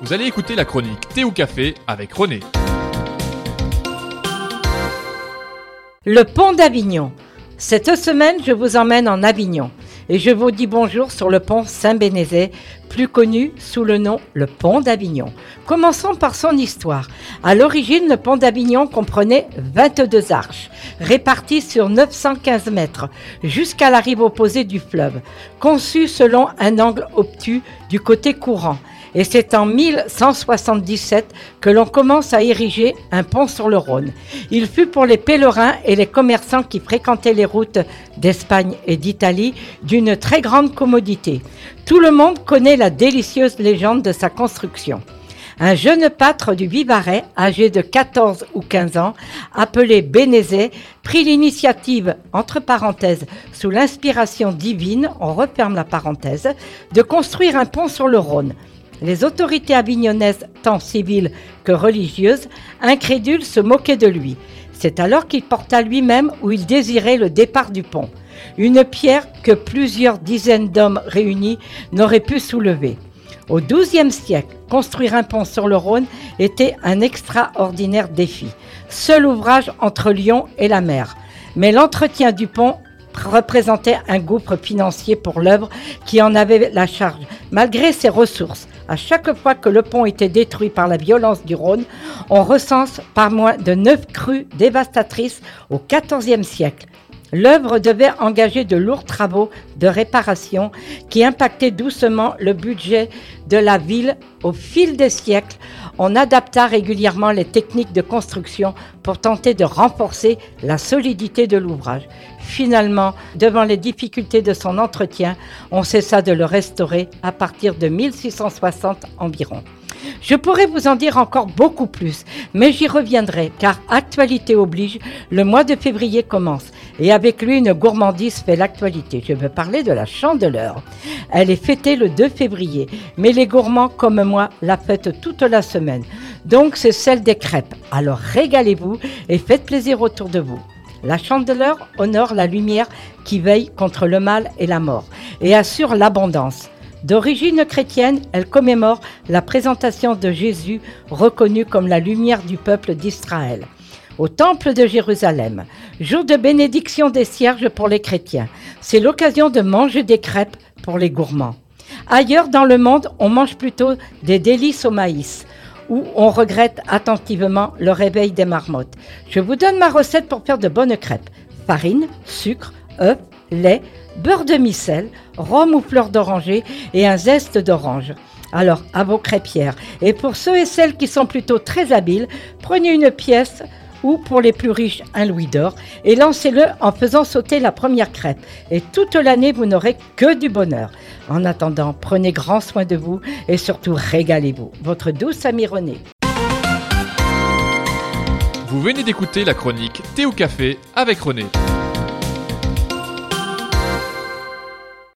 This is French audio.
Vous allez écouter la chronique Thé ou Café avec René. Le pont d'Avignon. Cette semaine, je vous emmène en Avignon et je vous dis bonjour sur le pont Saint-Bénézet, plus connu sous le nom le pont d'Avignon. Commençons par son histoire. À l'origine, le pont d'Avignon comprenait 22 arches, réparties sur 915 mètres, jusqu'à la rive opposée du fleuve, conçues selon un angle obtus du côté courant. Et c'est en 1177 que l'on commence à ériger un pont sur le Rhône. Il fut pour les pèlerins et les commerçants qui fréquentaient les routes d'Espagne et d'Italie d'une très grande commodité. Tout le monde connaît la délicieuse légende de sa construction. Un jeune pâtre du Vivarais, âgé de 14 ou 15 ans, appelé Bénézet, prit l'initiative, entre parenthèses, sous l'inspiration divine, on referme la parenthèse, de construire un pont sur le Rhône. Les autorités avignonnaises, tant civiles que religieuses, incrédules, se moquaient de lui. C'est alors qu'il porta lui-même où il désirait le départ du pont. Une pierre que plusieurs dizaines d'hommes réunis n'auraient pu soulever. Au XIIe siècle, construire un pont sur le Rhône était un extraordinaire défi. Seul ouvrage entre Lyon et la mer. Mais l'entretien du pont représentait un gouffre financier pour l'œuvre qui en avait la charge, malgré ses ressources. À chaque fois que le pont était détruit par la violence du Rhône, on recense pas moins de 9 crues dévastatrices au XIVe siècle. L'œuvre devait engager de lourds travaux de réparation qui impactaient doucement le budget de la ville. Au fil des siècles, on adapta régulièrement les techniques de construction pour tenter de renforcer la solidité de l'ouvrage. Finalement, devant les difficultés de son entretien, on cessa de le restaurer à partir de 1660 environ. Je pourrais vous en dire encore beaucoup plus, mais j'y reviendrai car actualité oblige, le mois de février commence et avec lui une gourmandise fait l'actualité. Je veux parler de la Chandeleur. Elle est fêtée le 2 février, mais les gourmands comme moi la fêtent toute la semaine. Donc c'est celle des crêpes. Alors régalez-vous et faites plaisir autour de vous. La Chandeleur honore la lumière qui veille contre le mal et la mort et assure l'abondance. D'origine chrétienne, elle commémore la présentation de Jésus, reconnu comme la lumière du peuple d'Israël. Au temple de Jérusalem, jour de bénédiction des cierges pour les chrétiens, c'est l'occasion de manger des crêpes pour les gourmands. Ailleurs dans le monde, on mange plutôt des délices au maïs, où on regrette attentivement le réveil des marmottes. Je vous donne ma recette pour faire de bonnes crêpes. Farine, sucre, œufs, lait, beurre de micelle, rhum ou fleur d'oranger et un zeste d'orange. Alors, à vos crêpières. Et pour ceux et celles qui sont plutôt très habiles, prenez une pièce ou pour les plus riches, un louis d'or et lancez-le en faisant sauter la première crêpe. Et toute l'année, vous n'aurez que du bonheur. En attendant, prenez grand soin de vous et surtout régalez-vous. Votre douce amie Renée. Vous venez d'écouter la chronique Thé ou Café avec René.